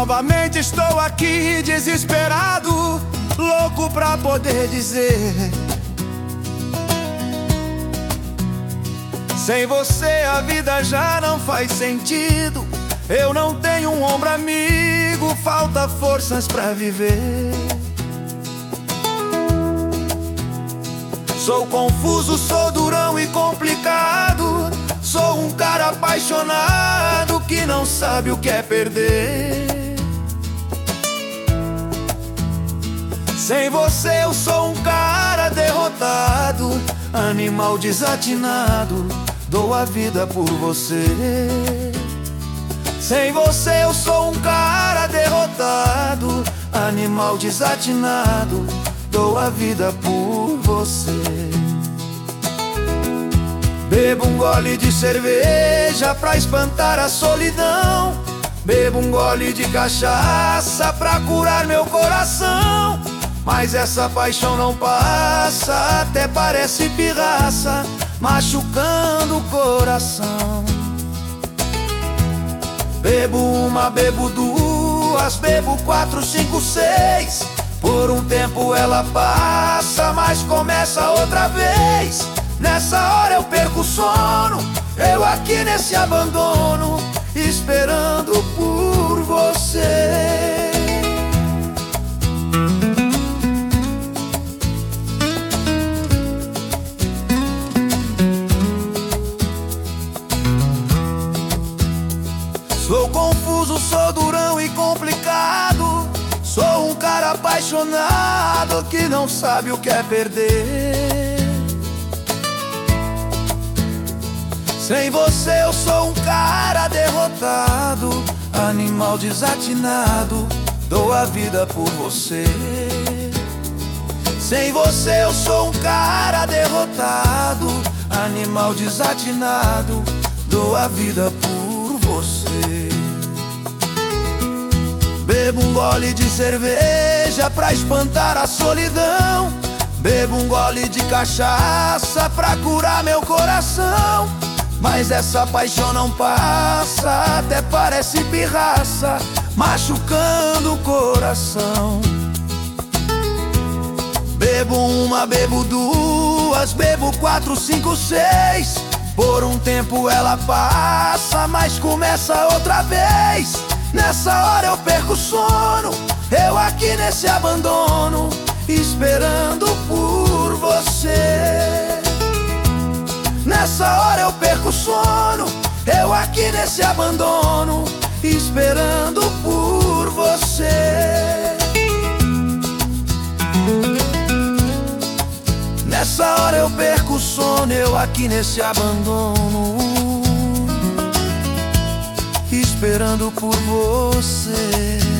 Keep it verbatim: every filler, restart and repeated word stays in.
Novamente estou aqui desesperado, louco pra poder dizer: sem você a vida já não faz sentido. Eu não tenho um ombro amigo, falta forças pra viver. Sou confuso, sou durão e complicado. Sou um cara apaixonado que não sabe o que é perder. Sem você eu sou um cara derrotado, animal desatinado, dou a vida por você. Sem você eu sou um cara derrotado, animal desatinado, dou a vida por você. Bebo um gole de cerveja pra espantar a solidão. Bebo um gole de cachaça pra curar meu coração. Mas essa paixão não passa, até parece pirraça, machucando o coração. Bebo uma, bebo duas, bebo quatro, cinco, seis. Por um tempo ela passa, mas começa outra vez. Nessa hora eu perco o sono, eu aqui nesse abandono, esperando por você. Sou confuso, sou durão e complicado. Sou um cara apaixonado que não sabe o que é perder. Sem você eu sou um cara derrotado, animal desatinado, dou a vida por você. Sem você eu sou um cara derrotado, animal desatinado, dou a vida por você. Bebo um gole de cerveja pra espantar a solidão. Bebo um gole de cachaça pra curar meu coração. Mas essa paixão não passa, até parece pirraça, machucando o coração. Bebo uma, bebo duas, bebo quatro, cinco, seis. Por um tempo ela passa, mas começa outra vez. Nessa hora eu perco o sono, eu aqui nesse abandono, esperando por você. Nessa hora eu perco o sono, eu aqui nesse abandono, esperando por você. Nessa hora eu perco o sono, eu aqui nesse abandono, esperando por você.